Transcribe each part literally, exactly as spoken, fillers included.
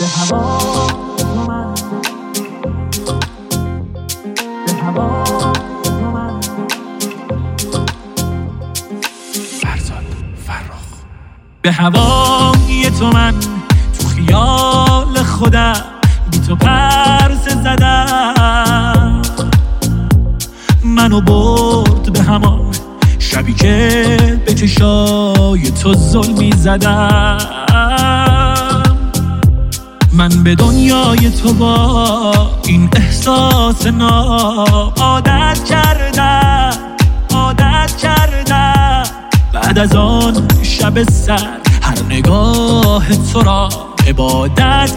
به هوا تو من، به هوا تو من. فرزاد فرخ. به هوای تو من تو خیال خودم بی تو پرسه زدم، منو برد به همان شبی که به چشای تو ظلمی زدم. من به دنیای تو با این احساس ناب عادت کردم، عادت کردم. بعد از آن شب سر هر نگاه تو را عبادت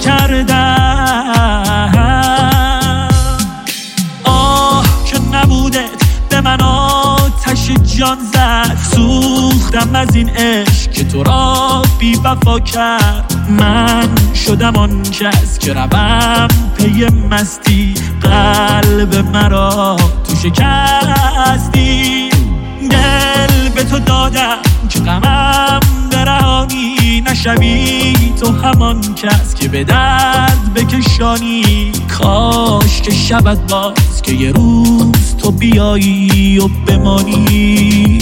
کردم. آه که نبودت به من آتش جان زد، سوختم از این عشق که تو را بی وفا کرد. من شدم آن کس که روم پی مستی، قلب مرا تو شکستی. دل به تو دادم که غمم برهانی، نشوی تو همان کس که به درد بکشانی. کاش که شبت باز که یه روز تو بیایی و بمانی.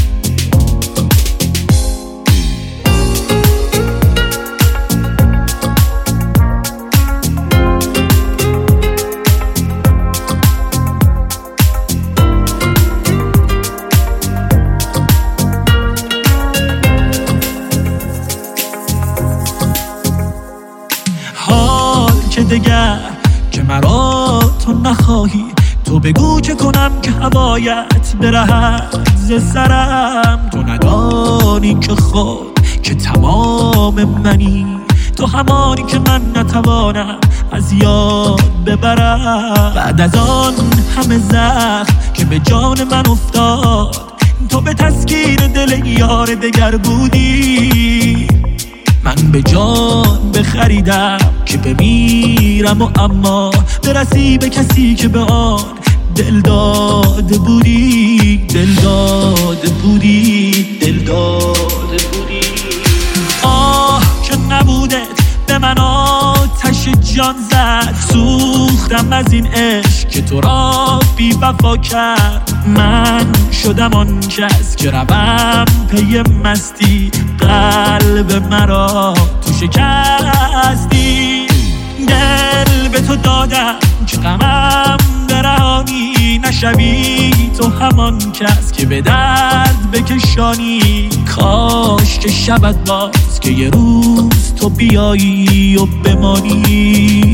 که دگر که مرا تو نخواهی، تو بگو که کنم که هوایت برهد ز سرم. تو ندانی که خود که تمام منی، تو همانی که من نتوانم از یاد ببرم. بعد از آن همه زخم که به جان من افتاد، تو به تسکین دل یار دگر بودی. من به جان بخریدم که بمیرم و اما برسی به کسی که به آن دل داده بودی، دل داده بودی، دل داده بودی. آه که نبودت به من آتش جان زد، سوختم از این عشق که تو را بی وفا کرد. من شدم آن کس که روم پی مستی، قلب مرا تو شکستی. دل به تو دادم که غمم برهانی، نشوی تو همان کس که به درد بکشانی. کاش که شبت باز که یه روز تو بیایی و بمانی.